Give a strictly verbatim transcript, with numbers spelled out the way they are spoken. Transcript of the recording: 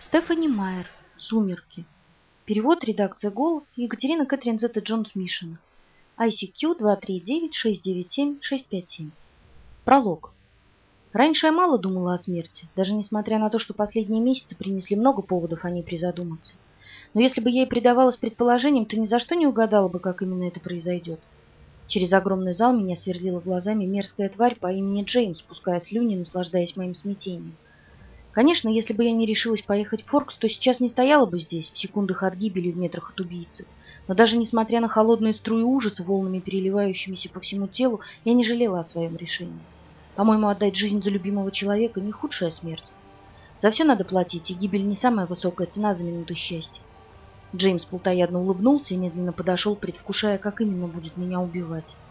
Стефани Майер. Сумерки. Перевод, редакция «Голос», Екатерина Кэтрин Зетта-Джонс-Мишина. ай си кью два три девять шесть девять семь шесть пять семь. Пролог. Раньше я мало думала о смерти, даже несмотря на то, что последние месяцы принесли много поводов о ней призадуматься. Но если бы я и предавалась предположениям, то ни за что не угадала бы, как именно это произойдет. Через огромный зал меня сверлила глазами мерзкая тварь по имени Джеймс, пуская слюни, наслаждаясь моим смятением. Конечно, если бы я не решилась поехать в Форкс, то сейчас не стояла бы здесь, в секундах от гибели, в метрах от убийцы. Но даже несмотря на холодные струи ужаса, волнами переливающимися по всему телу, я не жалела о своем решении. По-моему, отдать жизнь за любимого человека – не худшая смерть. За все надо платить, и гибель не самая высокая цена за минуту счастья. Джеймс плотоядно улыбнулся и медленно подошел, предвкушая, как именно будет меня убивать.